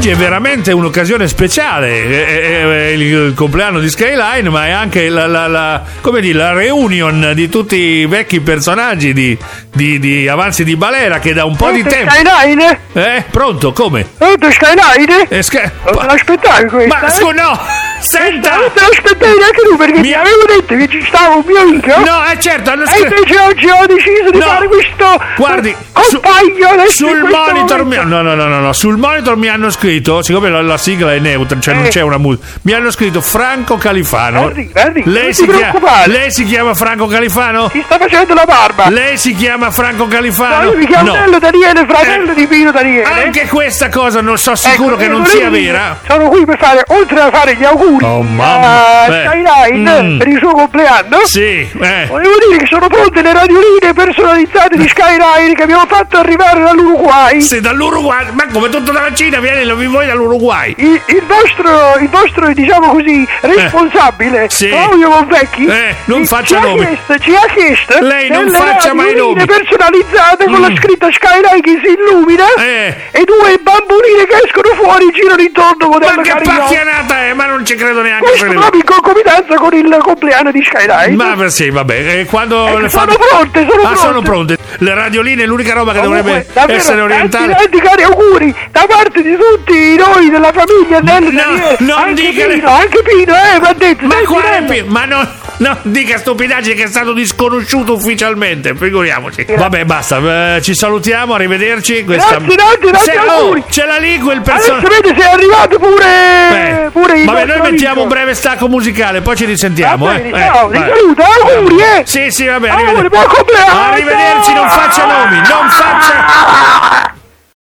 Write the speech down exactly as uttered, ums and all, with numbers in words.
oggi è veramente un'occasione speciale, è, è, è il compleanno di Skyline, ma è anche la, la, la, come dire, la reunion di tutti i vecchi personaggi di, di, di Avanzi di Balera, che da un po' di tempo... Skyline? Eh, pronto, come? Pronto, Skyline? Eh, Sky... Non te l'aspettavi questa? Ma su, no! Senta! Non te l'aspettavi neanche tu, perché mi avevo detto che ci stava un mio amico. No, è certo, hanno scritto. E invece oggi ho deciso di no. fare questo... Guardi, compagno su, sul monitor mi... no, no, no, no, no, sul monitor mi hanno scritto, siccome la, la sigla è neutra, cioè eh. non c'è una musica, mi hanno scritto Franco Califano. Guardi, guardi, lei, si chiama, lei si chiama Franco Califano? Si sta facendo la barba. Lei si chiama Franco Califano? No, io mi chiamo Nello Daniele, fratello eh. di Pino Daniele. Anche questa cosa non so sicuro ecco, che non sia vera. Sono qui per fare, oltre a fare gli auguri oh, mamma. a Skyline mm. per il suo compleanno. Sì, eh. volevo dire che sono pronte le radioline personalizzate di Skyline che abbiamo fatto arrivare dall'Uruguay. Sì, dall'Uruguay, ma come tutta la Cina viene, lo vi vuoi dall'Uruguay? Il, il vostro, il vostro, diciamo così, responsabile, eh. sì. Claudio Convecchi, eh, non ci, faccia ci nomi. Ha chiesto, ci ha chiesto lei non faccia mai nomi. personalizzate mm. con la scritta Skyline che si illumina eh. e due bamboline che escono fuori, girano intorno modello ma che Carino. pacchianata è, ma non ci credo neanche. Questo proprio in concomitanza con il compleanno di Skyline. Ma sì, vabbè, e quando eh, le sono fanno... pronte, sono ah, pronte. sono pronte. Le radioline è l'unica roba che Comunque, dovrebbe davvero, essere orientale. Tanti, tanti cari auguri da parte di tutti noi della famiglia Nello no, Daniele. non anche dica Pino, anche Pino, eh, mi ha detto. Ma quale Pino? Ma no, no, dica stupidaggine che è stato disconosciuto ufficialmente, figuriamoci. Grazie. Vabbè, basta, eh, ci salutiamo, arrivederci. Questa... Grazie, grazie, grazie. Se... oh, ce l'ha lì quel personaggio. Adesso vede se è arrivato pure... Eh. pure Vabbè, noi mettiamo amico. un breve stacco musicale, poi ci risentiamo. Bene, eh. ciao, eh, vi saluto, auguri, eh. Sì, sì, vabbè, auguri, arrivederci. buon compleanno. Arrivederci, non faccia nomi. No.